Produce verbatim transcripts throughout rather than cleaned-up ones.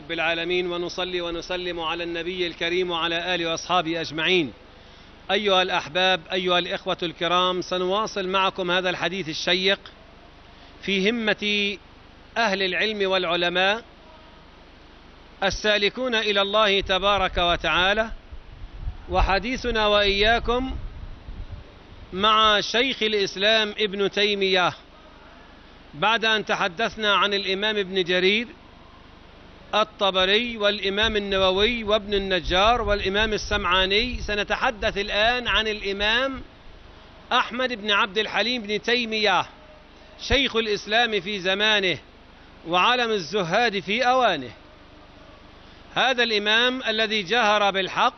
رب العالمين، ونصلي ونسلم على النبي الكريم وعلى آله وأصحابه أجمعين. أيها الأحباب، أيها الإخوة الكرام، سنواصل معكم هذا الحديث الشيق في همة أهل العلم والعلماء السالكون إلى الله تبارك وتعالى، وحديثنا وإياكم مع شيخ الإسلام ابن تيمية. بعد أن تحدثنا عن الإمام ابن جرير الطبري والإمام النووي وابن النجار والإمام السمعاني، سنتحدث الآن عن الإمام أحمد بن عبد الحليم بن تيمية، شيخ الإسلام في زمانه وعلم الزهاد في أوانه. هذا الإمام الذي جهر بالحق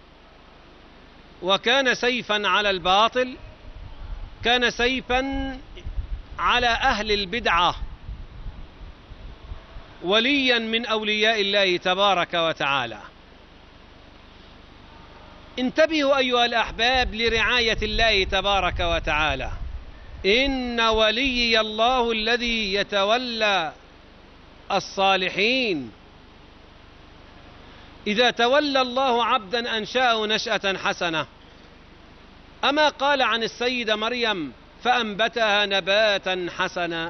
وكان سيفا على الباطل، كان سيفا على أهل البدعة، وليا من أولياء الله تبارك وتعالى. انتبهوا أيها الأحباب لرعاية الله تبارك وتعالى. إن وليي الله الذي يتولى الصالحين. إذا تولى الله عبدا أنشأه نشأة حسنة. أما قال عن السيدة مريم فأنبتها نباتا حسنا.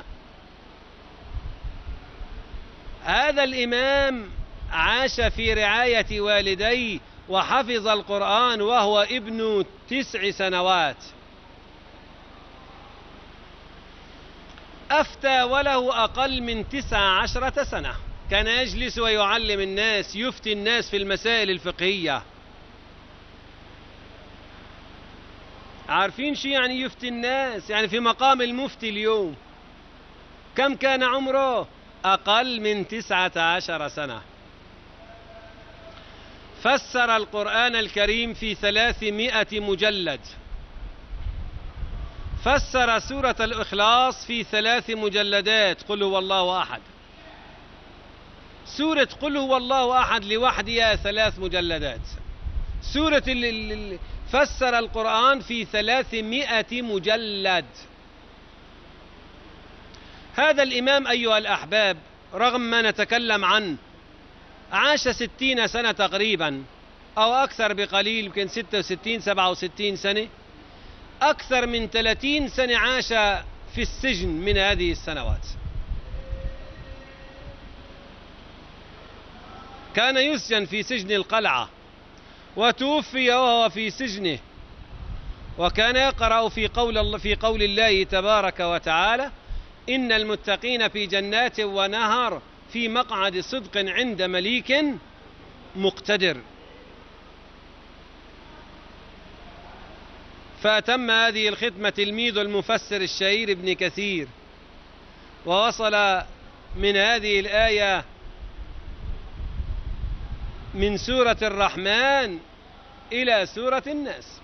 هذا الإمام عاش في رعاية والديه وحفظ القرآن وهو ابن تسع سنوات. أفتى وله أقل من تسع عشرة سنة، كان يجلس ويعلم الناس، يفتي الناس في المسائل الفقهية. عارفين شو يعني يفتي الناس؟ يعني في مقام المفتي اليوم. كم كان عمره؟ أقل من تسعة عشر سنة. فسر القرآن الكريم في ثلاثمائة مجلد. فسر سورة الإخلاص في ثلاث مجلدات، قل هو الله أحد. سورة قل هو الله أحد لوحدها ثلاث مجلدات. سورة ال فسر القرآن في ثلاثمائة مجلد. هذا الإمام أيها الأحباب رغم ما نتكلم عنه عاش ستين سنة تقريبا أو أكثر بقليل، يمكن ستة وستين سبعة وستين سنة. أكثر من ثلاثين سنة عاش في السجن من هذه السنوات. كان يسجن في سجن القلعة وتوفي وهو في سجنه. وكان يقرأ في قول الله في قول الله تبارك وتعالى: إن المتقين في جنات ونهر في مقعد صدق عند مليك مقتدر. فأتم هذه الختمة تلميذ المفسر الشهير ابن كثير، ووصل من هذه الآية من سورة الرحمن إلى سورة الناس.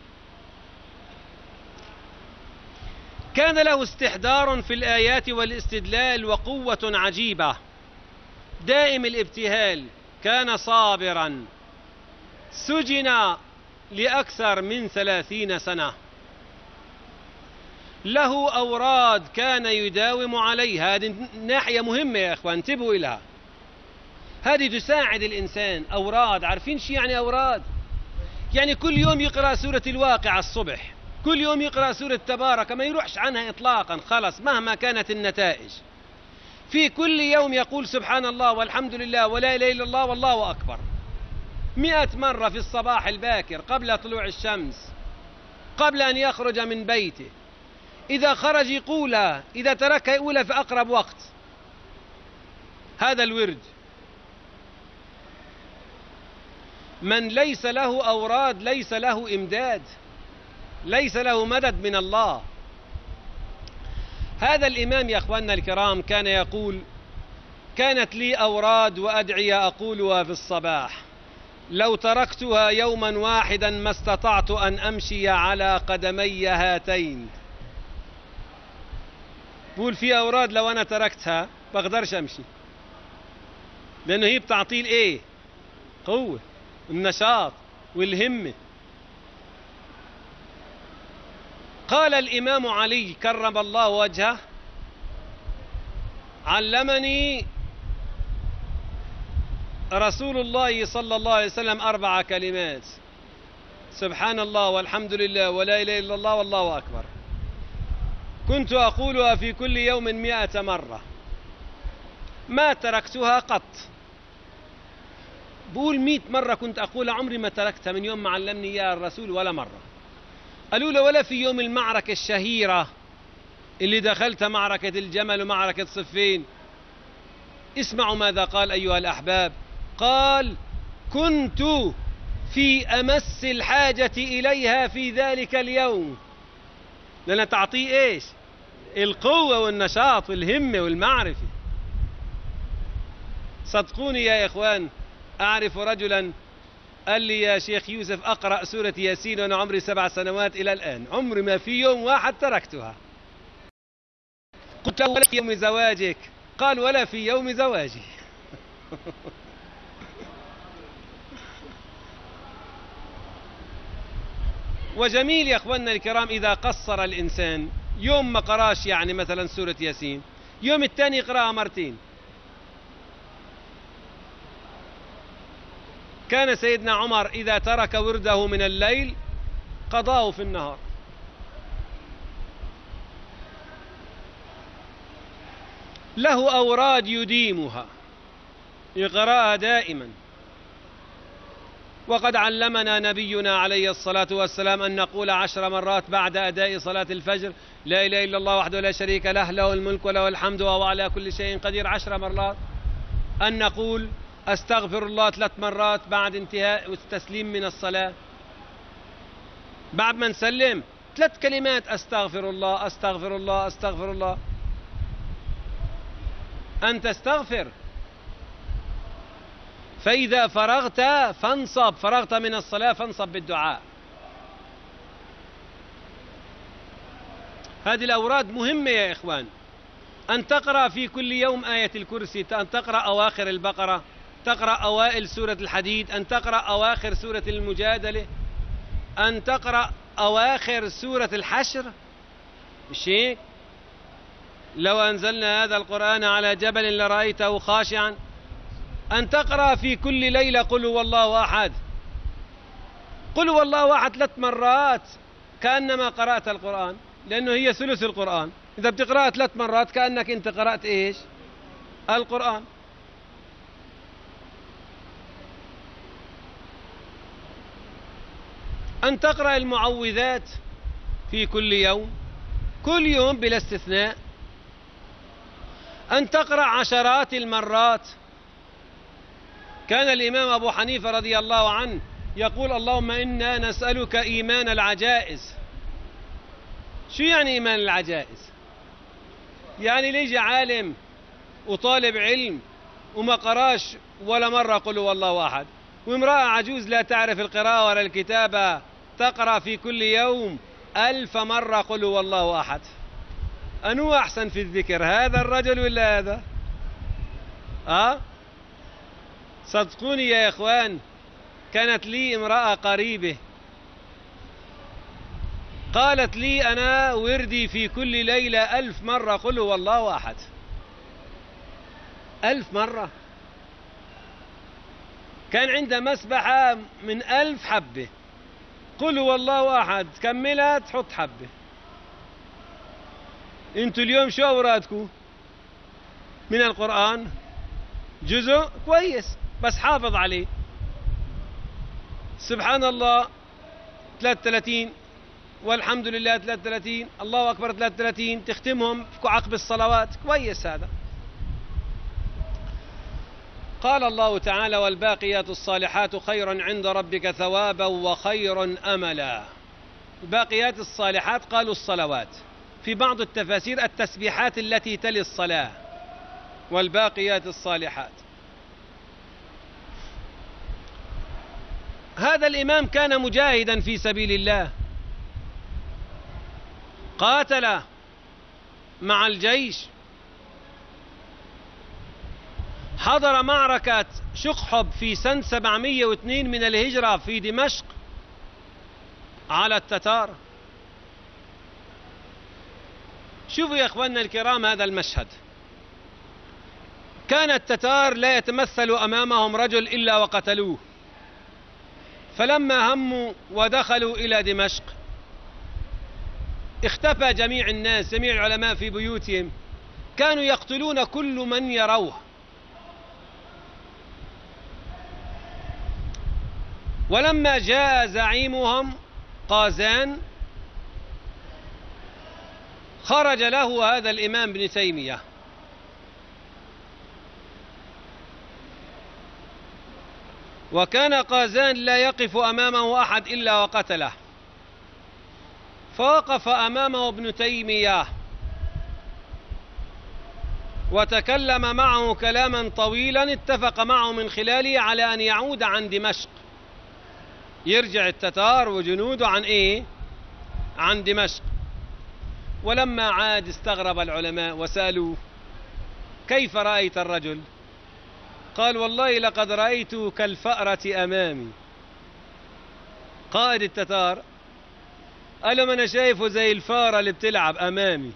كان له استحضار في الآيات والاستدلال وقوة عجيبة، دائم الابتهال، كان صابرا. سجن لأكثر من ثلاثين سنة. له أوراد كان يداوم عليها. هذه ناحية مهمة يا أخوان، انتبهوا إليها. هذه تساعد الإنسان. أوراد، عارفين شو يعني أوراد؟ يعني كل يوم يقرأ سورة الواقعة الصبح، كل يوم يقرأ سورة تبارك، ما يروحش عنها إطلاقا، خلص مهما كانت النتائج. في كل يوم يقول سبحان الله والحمد لله ولا إله إلا الله والله أكبر مئة مرة في الصباح الباكر قبل طلوع الشمس، قبل أن يخرج من بيته. إذا خرج يقولها، إذا تركها يقولها في أقرب وقت. هذا الورد. من ليس له أوراد ليس له إمداد، ليس له مدد من الله. هذا الإمام يا أخواننا الكرام كان يقول: كانت لي أوراد وأدعية أقولها في الصباح، لو تركتها يوما واحدا ما استطعت أن أمشي على قدمي هاتين. بقول في أوراد لو أنا تركتها بقدرش أمشي، لأنه هي بتعطيه الإيه؟ قوة، النشاط والهمة. قال الإمام علي كرم الله وجهه: علمني رسول الله صلى الله عليه وسلم أربع كلمات: سبحان الله والحمد لله ولا إله إلا الله والله أكبر، كنت أقولها في كل يوم مئة مرة ما تركتها قط. بقول مئة مرة كنت أقولها، عمري ما تركتها من يوم ما علمني إياها الرسول ولا مرة. قالوا له: ولا في يوم المعركة الشهيرة اللي دخلت معركة الجمل ومعركة صفين؟ اسمعوا ماذا قال أيها الأحباب. قال: كنت في أمس الحاجة إليها في ذلك اليوم، لأن تعطيه إيش؟ القوة والنشاط والهمة والمعرفة. صدقوني يا إخوان، أعرف رجلا قال لي: يا شيخ يوسف أقرأ سورة ياسين وأنا عمري سبع سنوات إلى الآن، عمري ما في يوم واحد تركتها. قلت له: ولا في يوم زواجك؟ قال: ولا في يوم زواجي. وجميل يا أخواننا الكرام إذا قصر الإنسان، يوم ما قراش يعني مثلا سورة ياسين، يوم الثاني يقرأها مرتين. كان سيدنا عمر إذا ترك ورده من الليل قضاه في النهار. له أوراد يديمها يقرأها دائما. وقد علمنا نبينا عليه الصلاة والسلام أن نقول عشر مرات بعد أداء صلاة الفجر: لا إله إلا الله وحده لا شريك له، له الملك وله الحمد وهو على كل شيء قدير عشر مرات. أن نقول أستغفر الله ثلاث مرات بعد انتهاء التسليم من الصلاة، بعد ما نسلم ثلاث كلمات: أستغفر الله أستغفر الله أستغفر الله. أن تستغفر، فإذا فرغت فانصب، فرغت من الصلاة فانصب بالدعاء. هذه الأوراد مهمة يا إخوان. أن تقرأ في كل يوم آية الكرسي، أن تقرأ أواخر البقرة، تقرأ أوائل سورة الحديد، أن تقرأ أواخر سورة المجادلة، أن تقرأ أواخر سورة الحشر. مش هيك؟ لو أنزلنا هذا القرآن على جبل لرأيته خاشعا. أن تقرأ في كل ليلة قل هو الله أحد، قل هو الله أحد ثلاث مرات كأنما قرأت القرآن، لأنه هي ثلث القرآن. إذا بتقرأها ثلاث مرات كأنك أنت قرأت إيش؟ القرآن. أن تقرأ المعوذات في كل يوم، كل يوم بلا استثناء. أن تقرأ عشرات المرات. كان الإمام أبو حنيفة رضي الله عنه يقول: اللهم إنا نسألك إيمان العجائز. شو يعني إيمان العجائز؟ يعني ليجي عالم وطالب علم وما قراش ولا مرة قل هو الله أحد، وامرأة عجوز لا تعرف القراءة ولا الكتابة تقرأ في كل يوم ألف مرة قل هو الله أحد. أنو أحسن في الذكر، هذا الرجل ولا هذا؟ أه؟ صدقوني يا إخوان، كانت لي امرأة قريبة قالت لي: أنا وردي في كل ليلة ألف مرة قل هو الله أحد. ألف مرة. كان عندها مسبحة من ألف حبة قل هو الله أحد، كملها تحط حبة. انتوا اليوم شو أورادكم من القرآن؟ جزء كويس بس حافظ عليه. سبحان الله ثلاثة وثلاثين، والحمد لله ثلاثة وثلاثين، الله أكبر ثلاثة وثلاثين، تختمهم في عقب الصلوات، كويس هذا. قال الله تعالى: والباقيات الصالحات خير عند ربك ثوابا وخير أملا. الباقيات الصالحات قالوا الصلوات، في بعض التفاسير التسبيحات التي تلي الصلاة. والباقيات الصالحات. هذا الإمام كان مجاهدا في سبيل الله، قاتل مع الجيش، حضر معركة شقحب في سنة سبعمئة واثنين من الهجرة في دمشق على التتار. شوفوا يا اخواننا الكرام هذا المشهد. كان التتار لا يتمثل أمامهم رجل إلا وقتلوه. فلما هموا ودخلوا إلى دمشق اختفى جميع الناس، جميع العلماء في بيوتهم، كانوا يقتلون كل من يروه. ولما جاء زعيمهم قازان خرج له هذا الإمام ابن تيمية، وكان قازان لا يقف أمامه أحد إلا وقتله، فوقف أمامه ابن تيمية وتكلم معه كلاما طويلا اتفق معه من خلاله على أن يعود عن دمشق، يرجع التتار وجنوده عن إيه؟ عن دمشق. ولما عاد استغرب العلماء وسألوه: كيف رأيت الرجل؟ قال: والله لقد رأيته كالفأرة أمامي. قائد التتار قال لهم: أنا شايفه زي الفارة اللي بتلعب أمامي.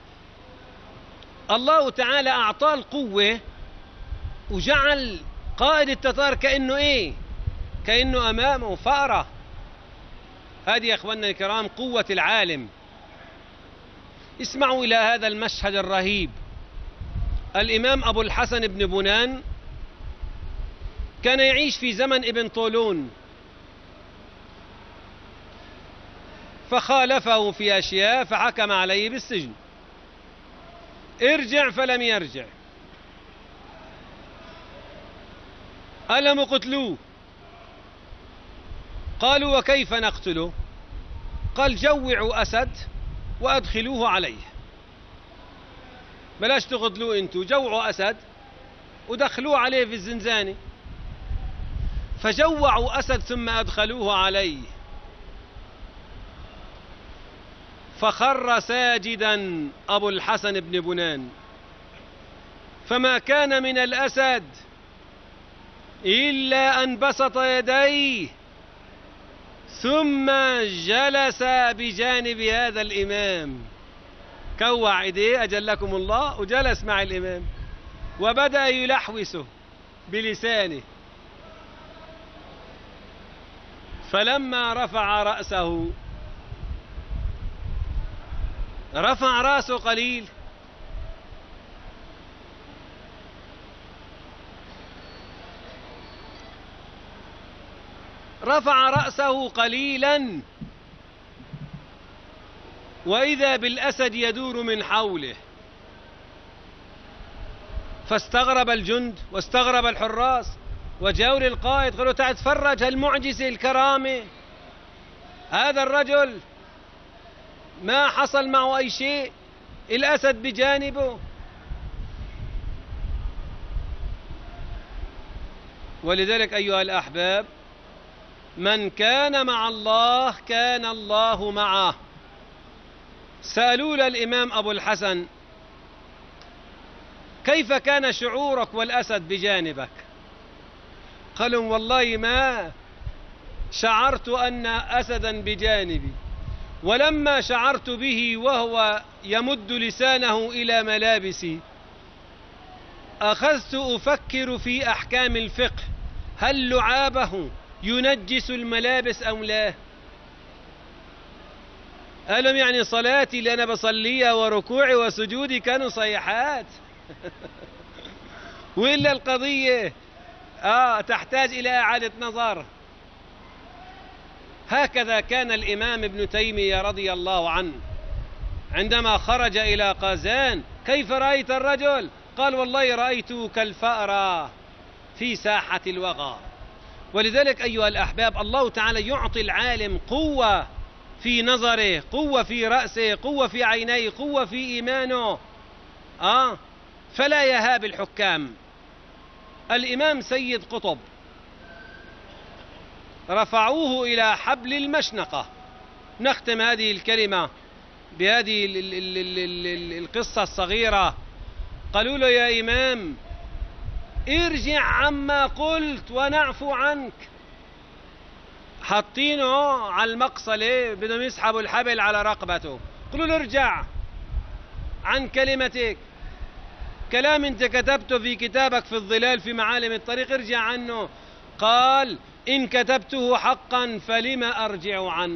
الله تعالى أعطاه القوة وجعل قائد التتار كأنه إيه؟ كأنه أمامه فأرة. هذه يا أخواننا الكرام قوة العالم. اسمعوا إلى هذا المشهد الرهيب. الإمام أبو الحسن بن بنان كان يعيش في زمن ابن طولون، فخالفه في أشياء فحكم عليه بالسجن. ارجع فلم يرجع. ألم قتلوه؟ قالوا: وكيف نقتله؟ قال: جوعوا أسد وأدخلوه عليه. بلاش تقتلوه انتوا، جوعوا أسد ودخلوه عليه في الزنزانة. فجوعوا أسد ثم أدخلوه عليه، فخر ساجدا أبو الحسن بن بنان، فما كان من الأسد إلا أن بسط يديه ثم جلس بجانب هذا الإمام، كوع إيديه أجلكم الله وجلس مع الإمام وبدأ يلحوسه بلسانه. فلما رفع رأسه، رفع رأسه قليل، رفع رأسه قليلا وإذا بالأسد يدور من حوله. فاستغرب الجند واستغرب الحراس وجاءوا للقائد قالوا: تعال تفرج هالمعجزة الكرامة، هذا الرجل ما حصل معه أي شيء، الأسد بجانبه. ولذلك أيها الأحباب، من كان مع الله كان الله معه. سألوا الإمام أبو الحسن: كيف كان شعورك والأسد بجانبك؟ قالوا: والله ما شعرت أن أسدا بجانبي، ولما شعرت به وهو يمد لسانه إلى ملابسي أخذت أفكر في أحكام الفقه، هل لعابه ينجس الملابس أم لا؟ قالوا: يعني صلاتي اللي أنا بصليها وركوعي وسجودي كانوا صيحات وإلا القضية آه تحتاج إلى إعادة نظر. هكذا كان الإمام ابن تيمية رضي الله عنه عندما خرج إلى قازان: كيف رأيت الرجل؟ قال: والله رأيته كالفأرة في ساحة الوغى. ولذلك أيها الأحباب، الله تعالى يعطي العالم قوة في نظره، قوة في رأسه، قوة في عينيه، قوة في إيمانه، آه فلا يهاب الحكام. الإمام سيد قطب رفعوه إلى حبل المشنقة. نختم هذه الكلمة بهذه القصة الصغيرة. قالوا له: يا إمام ارجع عما قلت ونعفو عنك. حاطينه على المقصلة بدهم يسحبوا الحبل على رقبته. قالوا له: ارجع عن كلمتك. كلام انت كتبته في كتابك في الظلال في معالم الطريق ارجع عنه. قال إن كتبته حقا فلم أرجع عنه؟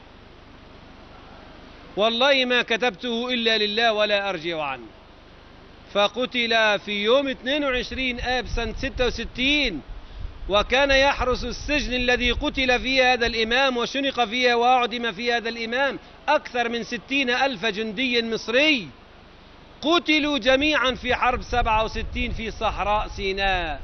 والله ما كتبته إلا لله ولا أرجع عنه. فقتل في يوم اثنين وعشرين آب سنة ستة وستين، وكان يحرس السجن الذي قتل فيه هذا الإمام وشنق فيه وأعدم فيه هذا الإمام أكثر من ستين ألف جندي مصري، قتلوا جميعا في حرب سبعة وستين في صحراء سيناء.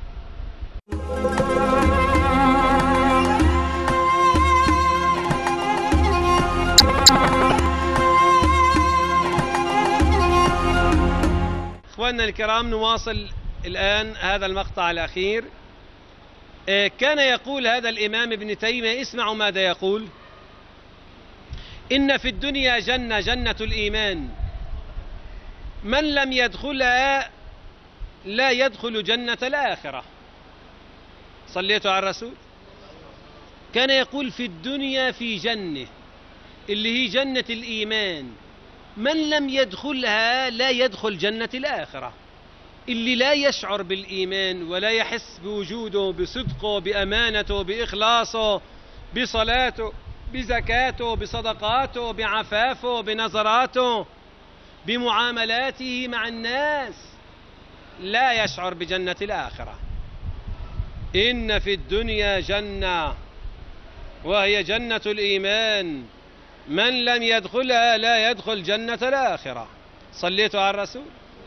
إخواننا الكرام، نواصل الآن هذا المقطع الأخير. كان يقول هذا الإمام ابن تيمية، اسمعوا ماذا يقول: إن في الدنيا جنة، جنة الإيمان، من لم يدخلها لا يدخل جنة الآخرة. صليتوا على الرسول. كان يقول في الدنيا في جنة اللي هي جنة الإيمان، من لم يدخلها لا يدخل جنة الآخرة. اللي لا يشعر بالإيمان ولا يحس بوجوده، بصدقه، بأمانته، بإخلاصه، بصلاته، بزكاته، بصدقاته، بعفافه، بنظراته، بمعاملاته مع الناس، لا يشعر بجنة الآخرة. إن في الدنيا جنة وهي جنة الإيمان، من لم يدخلها لا يدخل جنة الآخرة. صليتوا على الرسول.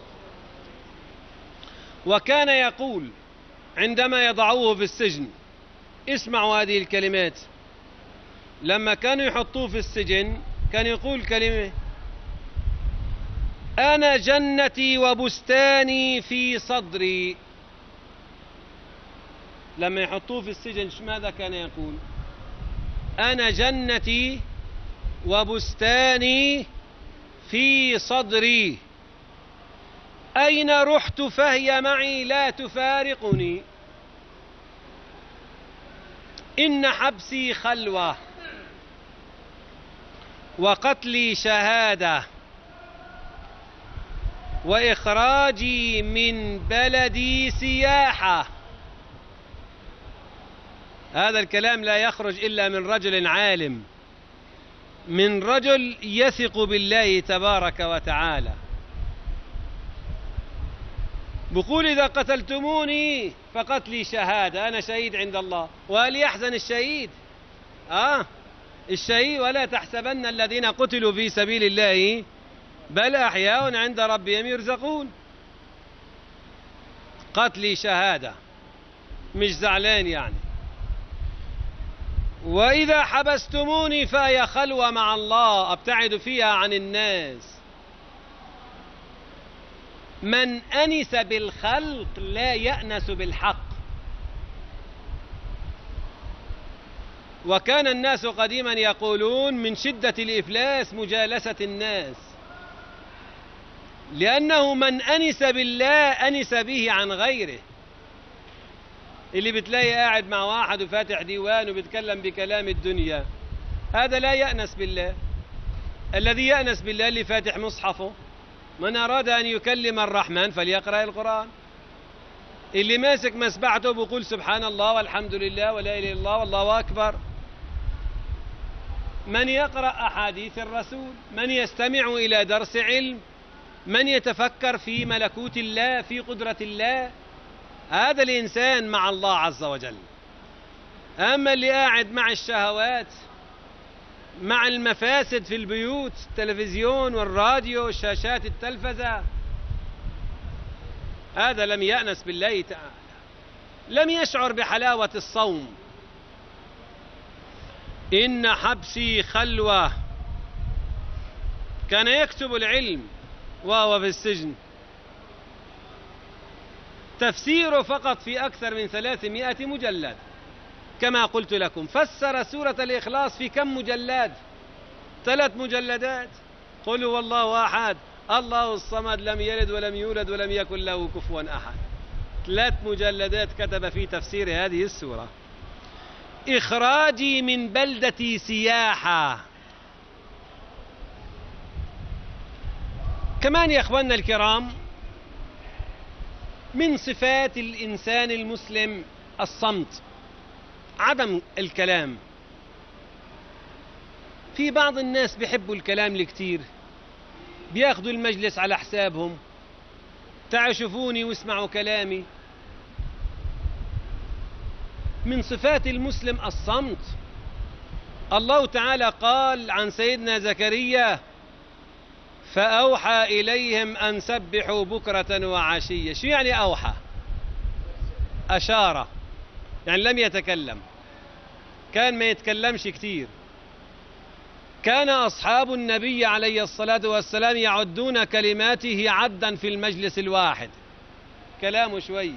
وكان يقول عندما يضعوه في السجن، اسمعوا هذه الكلمات، لما كانوا يحطوه في السجن كان يقول كلمة: أنا جنتي وبستاني في صدري. لما يحطوه في السجن ماذا كان يقول؟ أنا جنتي وبستاني في صدري، أين رحت فهي معي لا تفارقني، إن حبسي خلوة وقتلي شهادة وإخراجي من بلدي سياحة. هذا الكلام لا يخرج إلا من رجل عالم، من رجل يثق بالله تبارك وتعالى. بقول إذا قتلتموني فقتلي شهادة، أنا شهيد عند الله. وهل يحزن الشهيد؟ آه الشهيد: ولا تحسبن الذين قتلوا في سبيل الله بل أحياء عند ربهم يرزقون. قتلي شهادة، مش زعلان يعني. وإذا حبستموني فهي خلوة مع الله، أبتعد فيها عن الناس. من أنس بالخلق لا يأنس بالحق. وكان الناس قديما يقولون من شدة الإفلاس مجالسة الناس، لأنه من أنس بالله أنس به عن غيره. اللي بتلاقي قاعد مع واحد وفاتح ديوان وبيتكلم بكلام الدنيا، هذا لا يأنس بالله. الذي يأنس بالله اللي فاتح مصحفه، من أراد أن يكلم الرحمن فليقرأ القرآن. اللي ماسك مسبحته بيقول سبحان الله والحمد لله ولا إله إلا الله والله أكبر. من يقرأ أحاديث الرسول، من يستمع إلى درس علم، من يتفكر في ملكوت الله، في قدرة الله، هذا الإنسان مع الله عز وجل. أما اللي قاعد مع الشهوات، مع المفاسد في البيوت، التلفزيون والراديو وشاشات التلفزة، هذا لم يأنس بالله تعالى، لم يشعر بحلاوة الصوم. إن حبسي خلوة. كان يكتب العلم وهو في السجن، تفسيره فقط في أكثر من ثلاثمائة مجلد. كما قلت لكم فسر سورة الإخلاص في كم مجلد؟ ثلاث مجلدات. قل هو الله أحد الله الصمد لم يلد ولم يولد ولم يكن له كفوا أحد. ثلاث مجلدات كتب في تفسير هذه السورة. إخراجي من بلدتي سياحة. كمان يا أخواننا الكرام، من صفات الإنسان المسلم الصمت، عدم الكلام. في بعض الناس بيحبوا الكلام الكتير، بياخدوا المجلس على حسابهم، تعالوا شوفوني واسمعوا كلامي. من صفات المسلم الصمت. الله تعالى قال عن سيدنا زكريا: فأوحى إليهم أن سبحوا بكرة وعشية. شو يعني أوحى؟ أشار، يعني لم يتكلم، كان ما يتكلمش كتير. كان أصحاب النبي عليه الصلاة والسلام يعدون كلماته عدا في المجلس الواحد، كلامه شوي.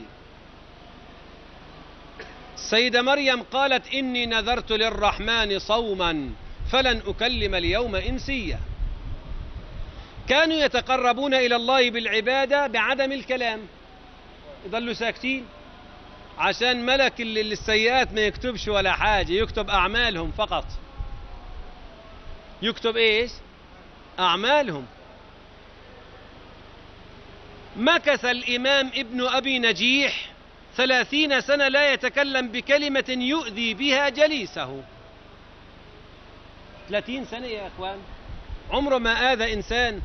السيدة مريم قالت: إني نذرت للرحمن صوما فلن أكلم اليوم إنسيا. كانوا يتقربون إلى الله بالعبادة بعدم الكلام، يضلوا ساكتين عشان ملك السيئات ما يكتبش ولا حاجة، يكتب أعمالهم فقط. يكتب إيش؟ أعمالهم. مكث الإمام ابن أبي نجيح ثلاثين سنة لا يتكلم بكلمة يؤذي بها جليسه. ثلاثين سنة يا أخوان، عمره ما آذى إنسان.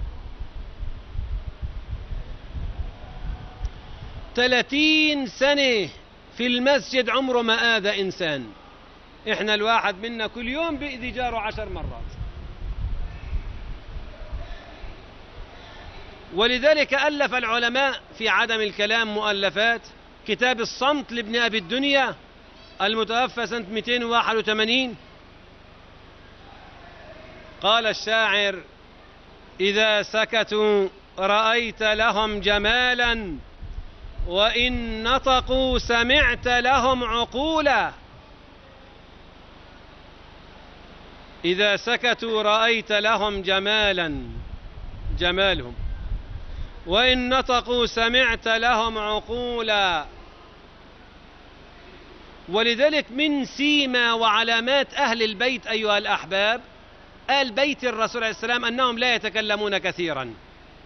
ثلاثين سنة في المسجد عمره ما آذى إنسان. إحنا الواحد منا كل يوم بيأذي جاره عشر مرات. ولذلك ألف العلماء في عدم الكلام مؤلفات. كتاب الصمت لابن أبي الدنيا المتوفى سنة مئتين وواحد وثمانين، قال الشاعر: إذا سكتوا رأيت لهم جمالا، وإن نطقوا سمعت لهم عقولا. إذا سكتوا رأيت لهم جمالا، جمالهم، وإن نطقوا سمعت لهم عقولا. ولذلك من سيما وعلامات أهل البيت أيها الأحباب، آل بيت الرسول عليه السلام، أنهم لا يتكلمون كثيرا.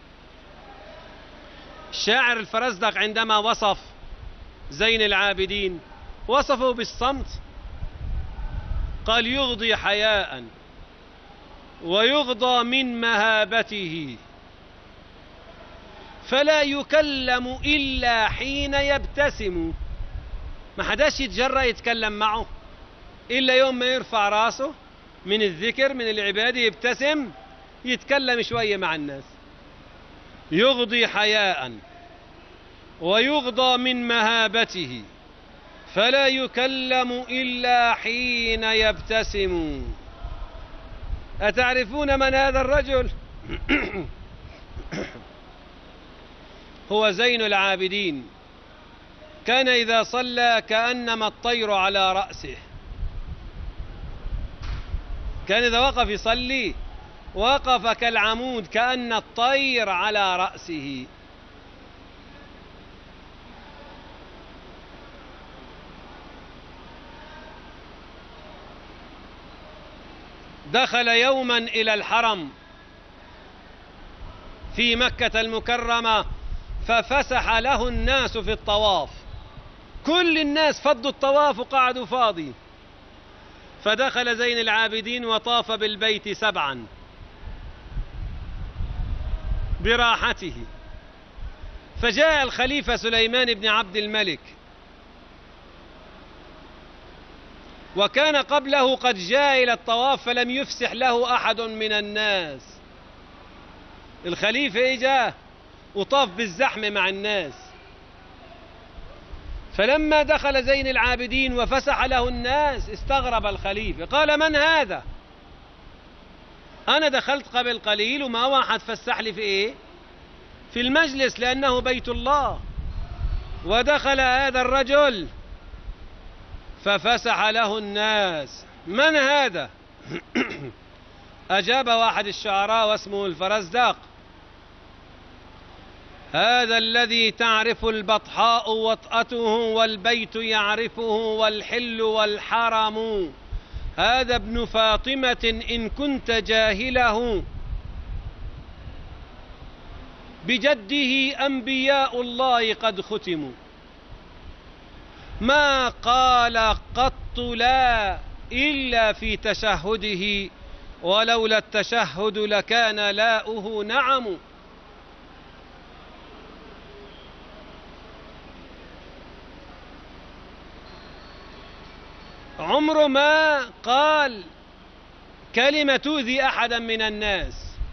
الشاعر الفرزدق عندما وصف زين العابدين وصفه بالصمت، قال: يغضي حياء ويغضى من مهابته، فلا يكلم إلا حين يبتسم. ما حداش يتجرأ يتكلم معه إلا يوم ما يرفع راسه من الذكر من العبادة، يبتسم، يتكلم شوية مع الناس. يغضي حياء ويغضى من مهابته، فلا يكلم إلا حين يبتسم. أتعرفون من هذا الرجل؟ هو زين العابدين. كان إذا صلى كأنما الطير على رأسه. كان إذا وقف يصلي وقف كالعمود، كأن الطير على رأسه. دخل يوما إلى الحرم في مكة المكرمة، ففسح له الناس في الطواف. كل الناس فضوا الطواف وقعدوا فاضي، فدخل زين العابدين وطاف بالبيت سبعا براحته. فجاء الخليفة سليمان بن عبد الملك، وكان قبله قد جاء إلى الطواف فلم يفسح له أحد من الناس. الخليفة إجا وطاف بالزحمة مع الناس، فلما دخل زين العابدين وفسح له الناس استغرب الخليفة، قال: من هذا؟ أنا دخلت قبل قليل وما واحد فسح لي في إيه؟ في المجلس، لأنه بيت الله، ودخل هذا الرجل ففسح له الناس. من هذا؟ أجاب واحد الشعراء واسمه الفرزدق: هذا الذي تعرف البطحاء وطأته، والبيت يعرفه، والحل والحرم. هذا ابن فاطمة إن كنت جاهله، بجده أنبياء الله قد ختموا، ما قال قط لا إلا في تشهده، ولولا التشهد لكان لاؤه نعم. عمره ما قال كلمة تؤذي أحدا من الناس.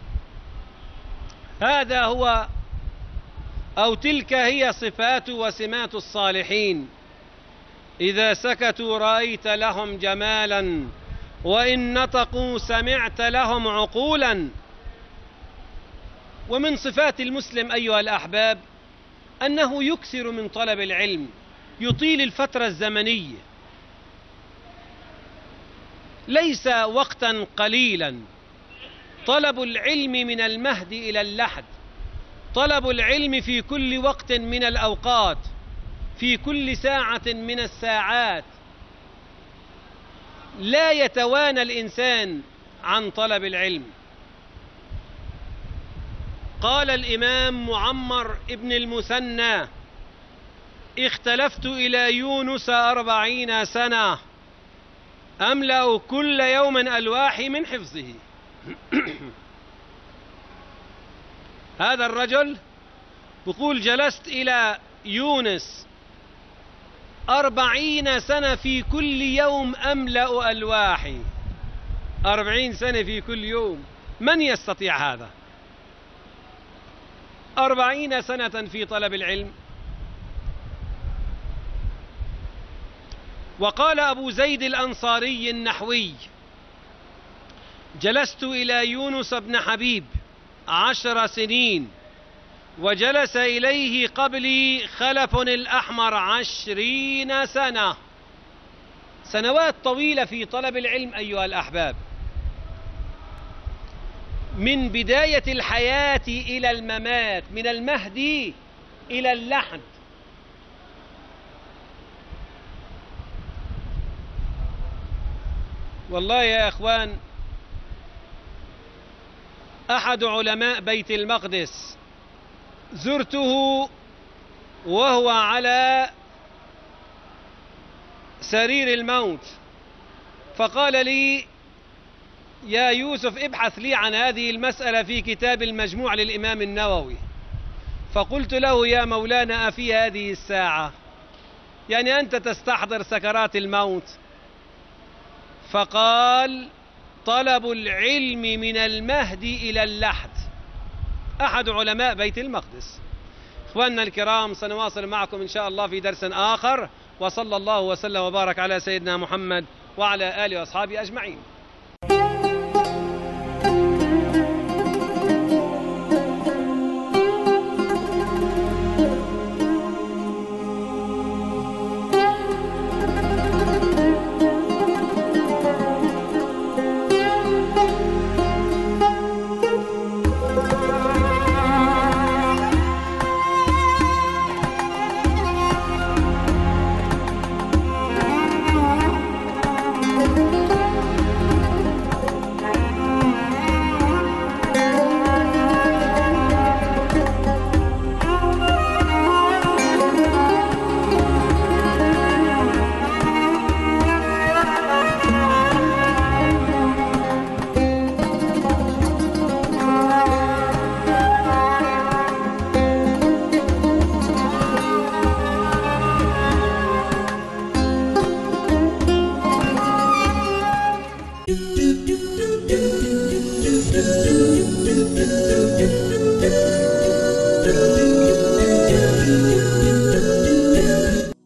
هذا هو أو تلك هي صفات وسمات الصالحين، إذا سكتوا رأيت لهم جمالا، وإن نطقوا سمعت لهم عقولا. ومن صفات المسلم أيها الأحباب أنه يكثر من طلب العلم، يطيل الفترة الزمنية، ليس وقتا قليلا. طلب العلم من المهد إلى اللحد، طلب العلم في كل وقت من الأوقات، في كل ساعة من الساعات، لا يتوانى الإنسان عن طلب العلم. قال الإمام معمر ابن المثنى: اختلفت إلى يونس أربعين سنة أملأ كل يوم ألواحي من حفظه. هذا الرجل يقول: جلست إلى يونس أربعين سنة في كل يوم أملأ ألواحي. أربعين سنة في كل يوم، من يستطيع هذا؟ أربعين سنة في طلب العلم. وقال أبو زيد الأنصاري النحوي: جلست إلى يونس بن حبيب عشر سنين، وجلس إليه قبلي خلف الأحمر عشرين سنة. سنوات طويلة في طلب العلم أيها الأحباب، من بداية الحياة إلى الممات، من المهدي إلى اللحد. والله يا إخوان، أحد علماء بيت المقدس زرته وهو على سرير الموت، فقال لي: يا يوسف ابحث لي عن هذه المسألة في كتاب المجموع للإمام النووي. فقلت له: يا مولانا أفي هذه الساعة؟ يعني أنت تستحضر سكرات الموت؟ فقال: طلب العلم من المهد إلى اللحد. أحد علماء بيت المقدس. إخواننا الكرام، سنواصل معكم إن شاء الله في درس آخر، وصلى الله وسلم وبارك على سيدنا محمد وعلى آله وأصحابه أجمعين.